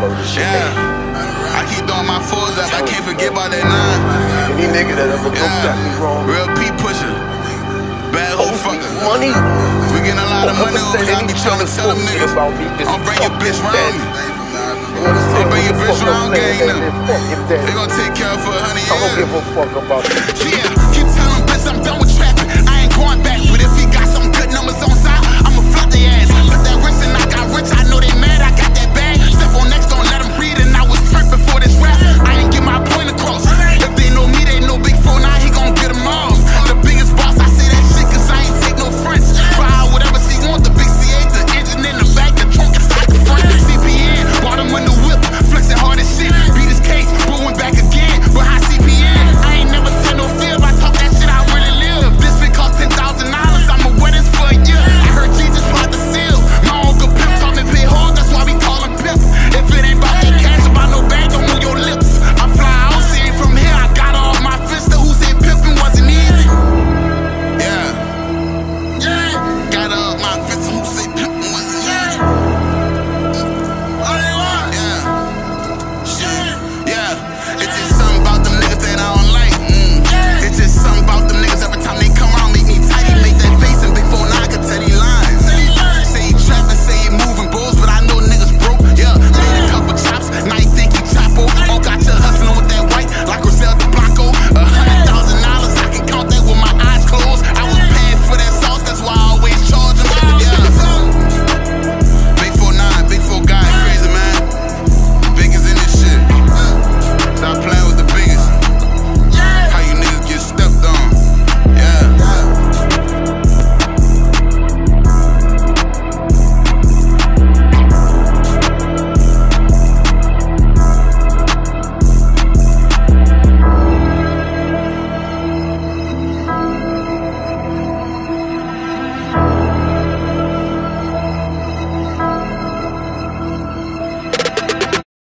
Yeah, I keep throwing my fours up, I can't forget about that 9. Any nigga that ever comes at me wrong. Real P pusher, bad hoe fucker. Money. We getting a lot of money over cause I be trying to tell them niggas, I'll bring your bitch round me. I'll bring your bitch round gang now. They gon' take care of for 100 years. I don't give a fuck about that. Yeah, keep telling bitch I'm done with trapping. I ain't going back.